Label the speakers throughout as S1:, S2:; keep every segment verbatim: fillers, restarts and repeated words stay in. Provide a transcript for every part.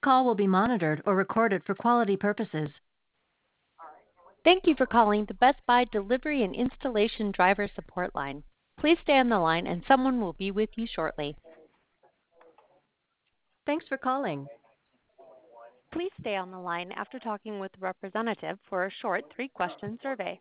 S1: call will be monitored or recorded for quality purposes.
S2: Thank you for calling the Best Buy Delivery and Installation Driver Support Line. Please stay on the line and someone will be with you shortly.
S1: Thanks for calling.
S2: Please stay on the line after talking with a representative for a short three-question survey.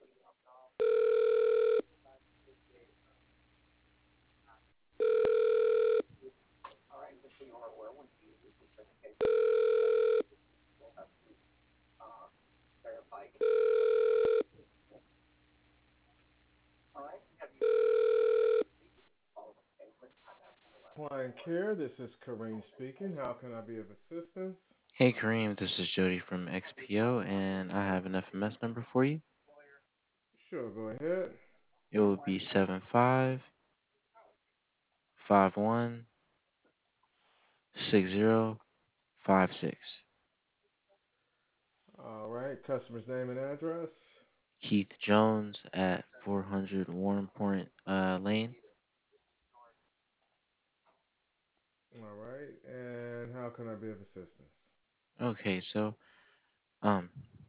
S3: Client care, this is Kareem speaking. How can I be of assistance?
S4: Hey Kareem, this is Jody from X P O, and I have an F M S number for you.
S3: Sure, go ahead.
S4: It will be seven five five one six zero five six.
S3: All right, customer's name and address.
S4: Keith Jones at four hundred Warren Point uh, Lane.
S3: All right, and how can I be of assistance?
S4: Okay, so um,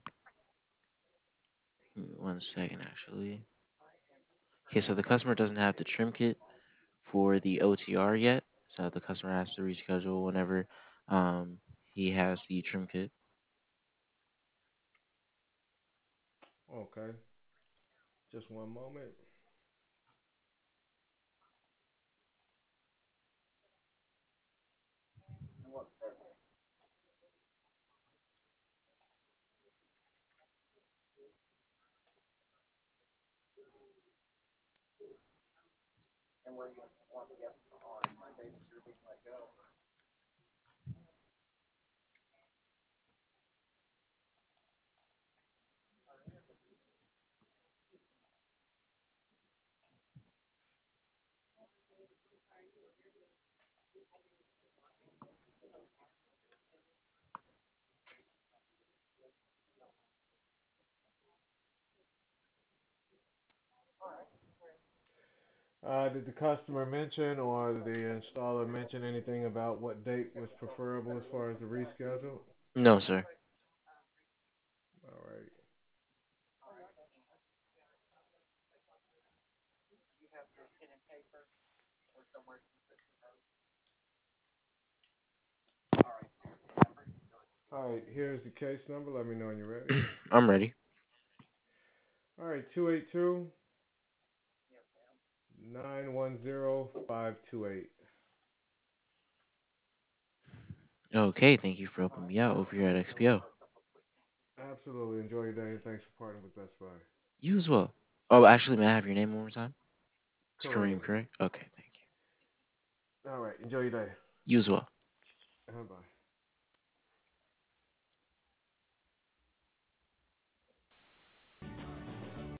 S4: give me one second actually. Okay, so the customer doesn't have the trim kit for the O T R yet, so the customer has to reschedule whenever um he has the trim kit.
S3: Okay, just one moment. Uh, did the customer mention or the installer mention anything about what date was preferable as far as the reschedule?
S4: No, sir.
S3: All right. All right, here's the case number. Let me know when you're ready.
S4: I'm ready.
S3: All right, two eight two nine one zero five two eight.
S4: Okay, thank you for helping me out over here at X P O.
S3: Absolutely. Enjoy your day and thanks for partnering with Best Buy.
S4: You as well. Oh, actually, may I have your name one more time? It's
S3: Kareem.
S4: Kareem, correct? Okay, thank you.
S3: All right, enjoy your day.
S4: You as well.
S3: Uh, bye.